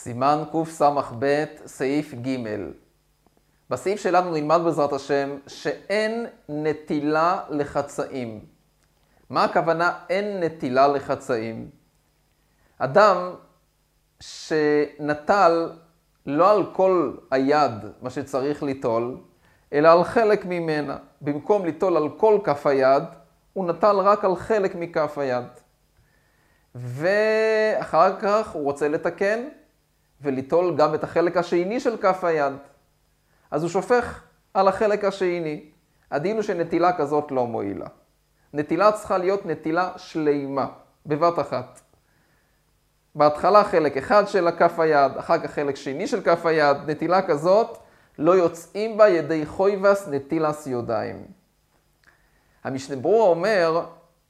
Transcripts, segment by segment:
סימן קס"ב, סעיף ג'. בסעיף שלנו נלמד בעזרת השם שאין נטילה לחצאים. מה הכוונה אין נטילה לחצאים? אדם שנטל לא על כל היד מה שצריך ליטול, אלא על חלק ממנה. במקום ליטול על כל כף היד, הוא נטל רק על חלק מכף היד. ואחר כך הוא רוצה לתקן וליטול גם את החלק השני של כף היד. אז הוא שופך על החלק השני. הדין הוא שנטילה כזאת לא מועילה. נטילה צריכה להיות נטילה שלימה, בבת אחת. בהתחלה חלק אחד של כף היד, אחר כך חלק שני של כף היד. נטילה כזאת לא יוצאים בה ידי חויבס נטילס ידיים. המשנה ברורה אומר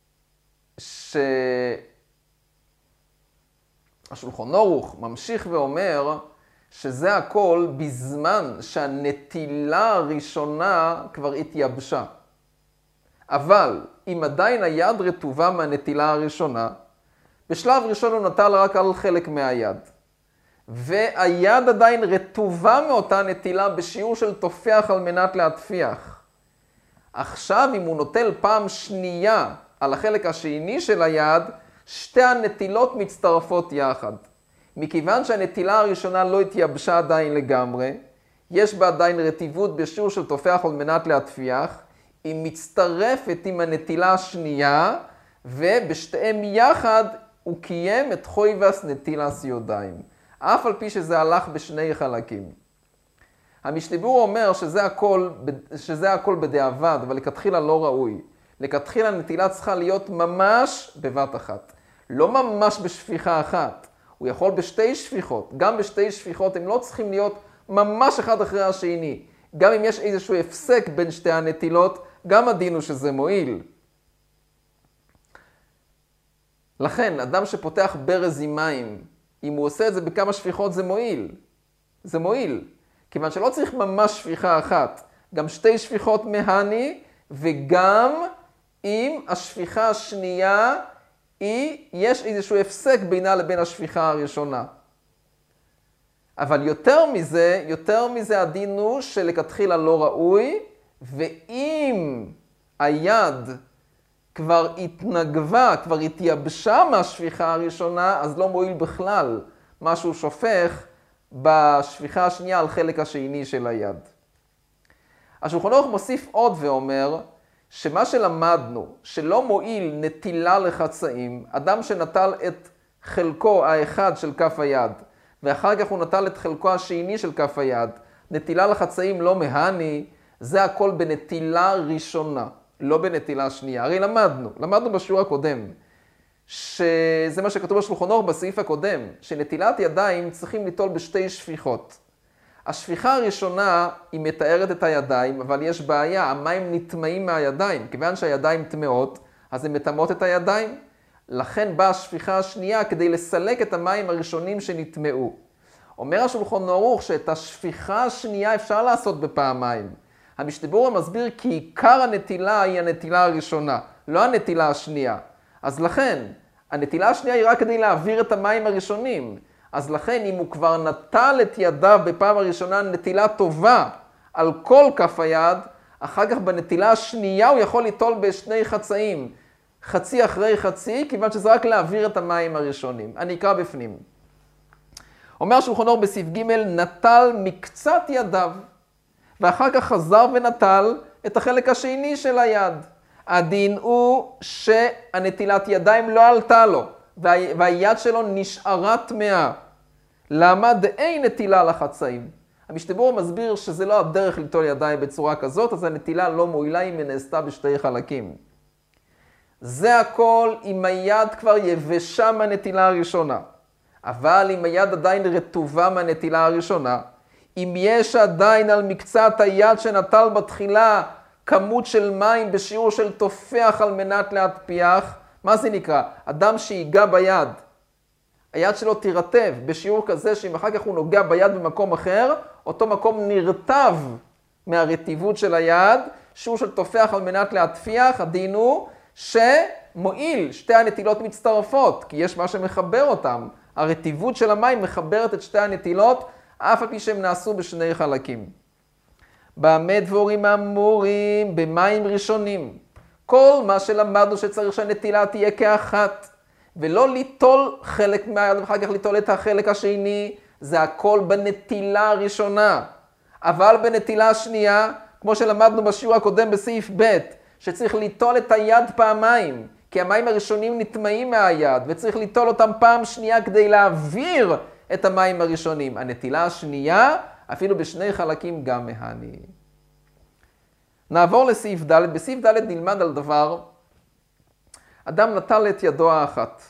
השולחן ערוך ממשיך ואומר שזה הכל בזמן שהנטילה הראשונה כבר התייבשה. אבל אם עדיין היד רטובה מהנטילה הראשונה, בשלב ראשון הוא נטל רק על חלק מהיד. והיד עדיין רטובה מאותה נטילה בשיעור של תופח על מנת להטפיח. עכשיו אם הוא נוטל פעם שנייה על החלק השני של היד, שתי הנטילות מצטרפות יחד. מכיוון שהנטילה הראשונה לא התייבשה עדיין לגמרי, יש בה עדיין רטיבות בשיעור של תופח על מנת להטפיח, היא מצטרפת עם הנטילה השנייה, ובשתיהם יחד הוא קיים את חויבס נטילס ידיים. אף על פי שזה הלך בשני חלקים. המשנה ברורה אומר שזה הכל בדיעבד, אבל לכתחילה לא ראוי. לכתחילה הנטילה צריכה להיות ממש בבת אחת. לא ממש בשפיכה אחת. הוא יכול בשתי שפיכות. גם בשתי שפיכות הם לא צריכים להיות ממש אחד אחרי השני. גם אם יש איזשהו הפסק בין שתי הנטילות, גם הדין הוא שזה מועיל. לכן, אדם שפותח ברז עם מים, אם הוא עושה את זה בכמה שפיכות זה מועיל. זה מועיל. כיוון שלא צריך ממש שפיכה אחת. גם שתי שפיכות מהני, וגם אם השפיכה השנייה יש איזשהו הפסק בינה לבין השפיכה הראשונה. אבל יותר מזה הדין הוא שלכתחילה לא ראוי, ואם היד כבר התנגבה, כבר התייבשה מהשפיכה הראשונה, אז לא מועיל בכלל מה שהוא שופך בשפיכה השנייה על חלק השני של היד. השולחן ערוך מוסיף עוד ואומר, שמה שלמדנו, שלא מועיל נטילה לחצאים, אדם שנטל את חלקו האחד של כף היד, ואחר כך הוא נטל את חלקו השני של כף היד, נטילה לחצאים לא מהני, זה הכל בנטילה ראשונה, לא בנטילה שנייה. הרי למדנו בשיעור הקודם, שזה מה שכתוב בשולחן ערוך בסעיף הקודם, שנטילת ידיים צריכים ליטול בשתי שפיכות. השפיכה הראשונה היא מתארת את הידיים, אבל יש בעיה, המים נטמעים מהידיים. כיוון שהידיים טמאות, אז הן מטמאות את הידיים. לכן באה השפיכה השנייה כדי לסלק את המים הראשונים שנטמעו. אומר השולחן ערוך שאת השפיכה השנייה אפשר לעשות בפעמיים. המשנה ברורה מסביר כי עיקר הנטילה היא הנטילה הראשונה, לא הנטילה השנייה. אז לכן, הנטילה השנייה היא רק כדי להעביר את המים הראשונים. אז לכן אם הוא כבר נטל את ידיו בפעם הראשונה נטילה טובה על כל כף היד, אחר כך בנטילה השנייה הוא יכול ליטול בשני חצאים, חצי אחרי חצי, כיוון שזה רק להעביר את המים הראשונים. אני אקרא בפנים. אומר השולחן ערוך בסעיף ג' נטל מקצת ידיו, ואחר כך חזר ונטל את החלק השני של היד. הדין הוא שהנטילת ידיים לא עלתה לו, והיד שלו נשארה טמאה. למה? דאין נטילה לחצאים. המשנה ברורה מסביר שזה לא הדרך ליטול ידיים בצורה כזאת, אז הנטילה לא מועילה אם היא נעשתה בשתי חלקים. זה הכל אם היד כבר יבשה מהנטילה הראשונה. אבל אם היד עדיין רטובה מהנטילה הראשונה, אם יש עדיין על מקצת היד שנטל בתחילה כמות של מים בשיעור של תופח על מנת להטפיח, מה זה נקרא? אדם שיגע ביד, היד שלו תירטב בשיעור כזה שאם אחר כך הוא נוגע ביד במקום אחר, אותו מקום נרטב מהרטיבות של היד, שיעור של תופח על מנת להטפיח, הדין הוא שמועיל שתי הנטילות מצטרפות, כי יש מה שמחבר אותם. הרטיבות של המים מחברת את שתי הנטילות, אף על פי שהם נעשו בשני חלקים. במה דבורים אמורים? במים ראשונים. כל מה שלמדנו שצריך שהנטילה תהיה כאחת, ולא ליטול חלק מהיד ואחר כך ליטול את החלק השני, זה הכל בנטילה הראשונה. אבל בנטילה השנייה, כמו שלמדנו בשיעור הקודם בסעיף ב', שצריך ליטול את היד פעמיים, כי המים הראשונים נטמעים מהיד, וצריך ליטול אותם פעם שנייה כדי להעביר את המים הראשונים. הנטילה השנייה, אפילו בשני חלקים גם מהני. נעבור לסעיף ד'. בסעיף ד' נלמד על דבר, אדם נטל את ידו האחת.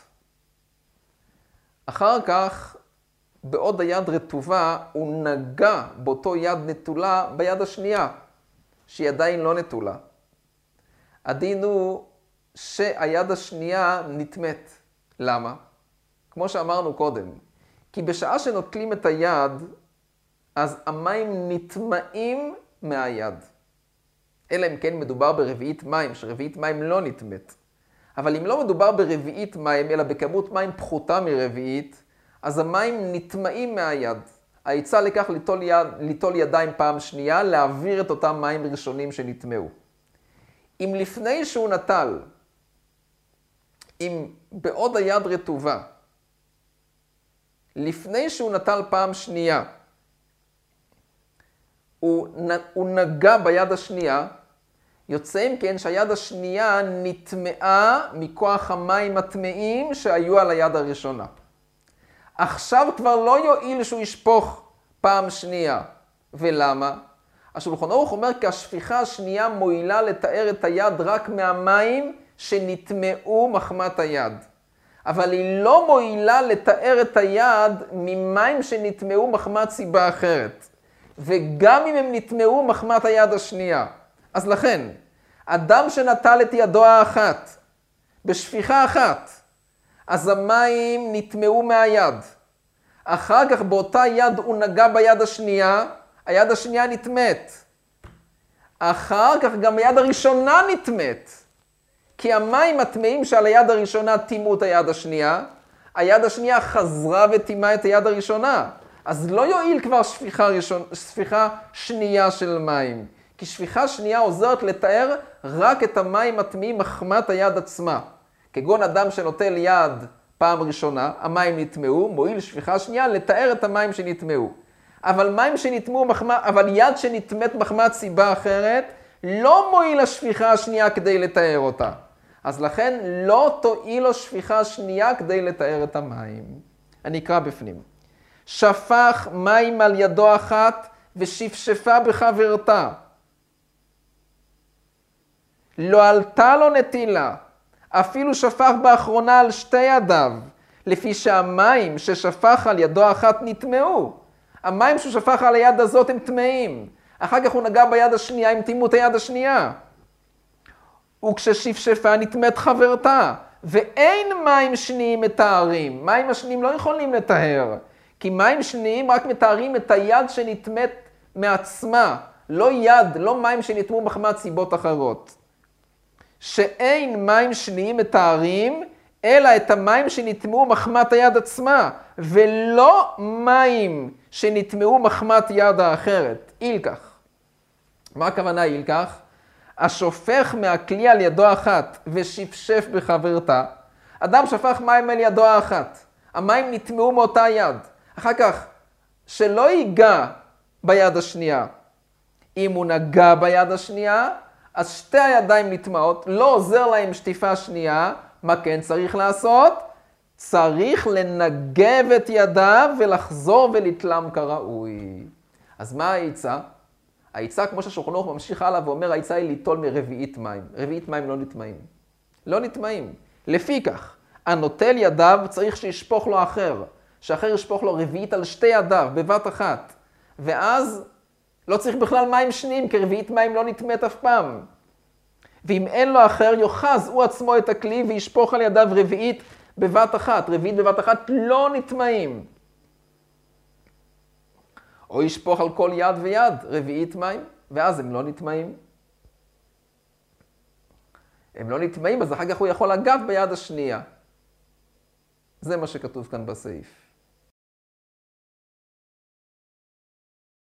אחר כך, בעוד היד רטובה, הוא נגע באותו יד נטולה ביד השנייה, שהיא עדיין לא נטולה. הדין הוא שהיד השנייה נטמאת. למה? כמו שאמרנו קודם, כי בשעה שנוטלים את היד, אז המים נטמעים מהיד. אלא אם כן מדובר ברביעית מים, שרביעית מים לא נטמאת. אבל אם לא מדובר ברביעית מים, אלא בכמות מים פחותה מרביעית, אז המים נטמעים מהיד. העצה לכך ליטול ידיים פעם שנייה, להעביר את אותם מים ראשונים שנטמעו. אם לפני שהוא נטל, אם בעוד היד רטובה, לפני שהוא נטל פעם שנייה, הוא נגע ביד השנייה, יוצא אם כן שהיד השנייה נטמעה מכוח המים הטמאים שהיו על היד הראשונה. עכשיו כבר לא יועיל שהוא ישפוך פעם שנייה. ולמה? השולחן ערוך אומר כי השפיכה השנייה מועילה לתאר את היד רק מהמים שנטמעו מחמת היד. אבל היא לא מועילה לתאר את היד ממים שנטמעו מחמת סיבה אחרת. וגם אם הם נטמעו מחמת היד השנייה. אז לכן, אדם שנטל את ידו האחת, בשפיכה אחת, אז המים נטמעו מהיד. אחר כך באותה יד הוא נגע ביד השנייה, היד השנייה נטמאת. אחר כך גם היד הראשונה נטמאת. כי המים הטמאים שעל היד הראשונה טימאו את היד השנייה, היד השנייה חזרה וטימאה את היד הראשונה. אז לא יועיל כבר שפיכה שנייה של מים. כי שפיכה שנייה עוזרת לתאר רק את המים הטמאים מחמת היד עצמה. כגון אדם שנוטל יד פעם ראשונה, המים נטמעו, מועיל שפיכה שנייה לתאר את המים שנטמעו. אבל אבל יד שנטמאת מחמת סיבה אחרת, לא מועיל השפיכה השנייה כדי לתאר אותה. אז לכן לא תועיל לו שפיכה שנייה כדי לתאר את המים. אני אקרא בפנים. שפך מים על ידו אחת ושפשפה בחברתה. לא עלתה לו נטילה, אפילו שפך באחרונה על שתי ידיו, לפי שהמים ששפך על ידו האחת נטמעו. המים שהוא שפך על היד הזאת הם טמאים. אחר כך הוא נגע ביד השנייה, הם טימאו את היד השנייה. וכששפשפה נטמאת חברתה, ואין מים שניים מטהרים. מים השניים לא יכולים לטהר, כי מים שניים רק מטהרים את היד שנטמאת מעצמה, לא יד, לא מים שנטמאו מחמת סיבות אחרות. שאין מים שניים מטהרים, אלא את המים שנטמאו מחמת היד עצמה, ולא מים שנטמאו מחמת יד האחרת. אילקח. מה הכוונה אילקח? השופך מהכלי על ידו האחת ושפשף בחברתה. אדם שפך מים על ידו האחת. המים נטמאו מאותה יד. אחר כך, שלא ייגע ביד השנייה. אם הוא נגע ביד השנייה, אז שתי הידיים נטמעות, לא עוזר להם שטיפה שנייה. מה כן צריך לעשות? צריך לנגב את ידיו ולחזור ולתלם כראוי. אז מה העצה? העצה, כמו שהשולחן ערוך ממשיך הלאה ואומר, העצה היא ליטול מרביעית מים. רביעית מים לא נטמעים. לא נטמעים. לפי כך, הנוטל ידיו צריך שישפוך לו אחר. שאחר ישפוך לו רביעית על שתי ידיו בבת אחת. ואז לא צריך בכלל מים שניים, כי רביעית מים לא נטמאת אף פעם. ואם אין לו אחר, יוחז הוא עצמו את הכלי וישפוך על ידיו רביעית בבת אחת. רביעית בבת אחת לא נטמעים. או ישפוך על כל יד ויד רביעית מים, ואז הם לא נטמעים. הם לא נטמעים, אז אחר כך הוא יכול לגעת ביד השנייה. זה מה שכתוב כאן בסעיף.